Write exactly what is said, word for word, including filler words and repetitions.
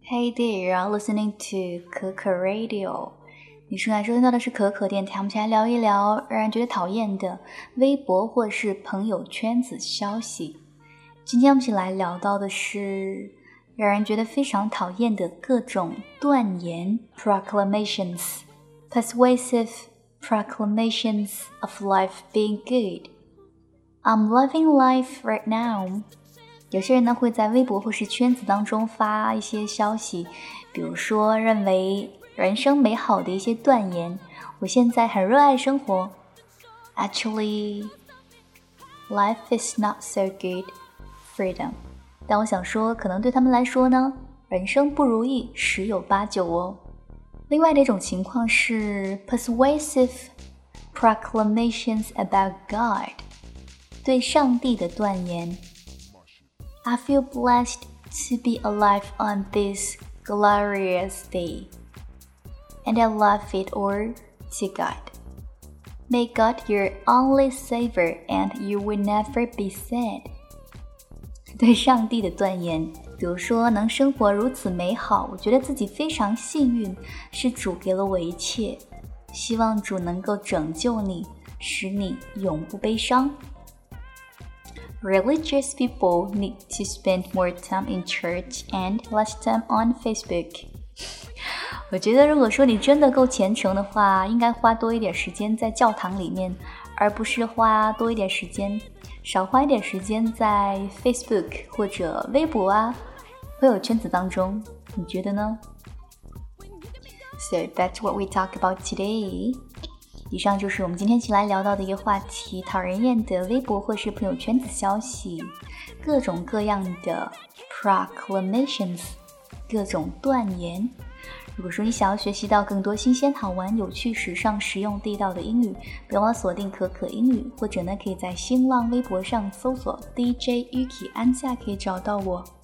Hey there, you're listening to 可可 Radio。 你正在收听到的是可可电台，我们先来聊一聊让人觉得讨厌的微博或是朋友圈子消息。今天我们一起来聊到的是让人觉得非常讨厌的各种断言 proclamations, persuasive proclamations of life being good. I'm loving life right now.有些人呢会在微博或是圈子当中发一些消息，比如说认为人生美好的一些断言，我现在很热爱生活。Actually, life is not so good, freedom. 但我想说，可能对他们来说呢，人生不如意十有八九哦。另外的一种情况是 persuasive proclamations about God. 对上帝的断言。I feel blessed to be alive on this glorious day, and I love it all to God. May God your only Savior, and you will never be sad. 对上帝的断言，比如说能生活如此美好，我觉得自己非常幸运，是主给了我一切，希望主能够拯救你，使你永不悲伤。Religious people need to spend more time in church and less time on Facebook. 我觉得如果说你真的够虔诚的话，应该花多一点时间在教堂里面，而不是花多一点时间，少花一点时间在 Facebook 或者微博啊、朋友圈子当中，你觉得呢？ So that's what we talk about today.以上就是我们今天一起来聊到的一个话题，讨人厌的微博或是朋友圈子消息，各种各样的 proclamations， 各种断言。如果说你想要学习到更多新鲜好玩有趣时尚实用地道的英语，别忘了锁定可可英语，或者呢可以在新浪微博上搜索 D J Yuki 安夏可以找到我。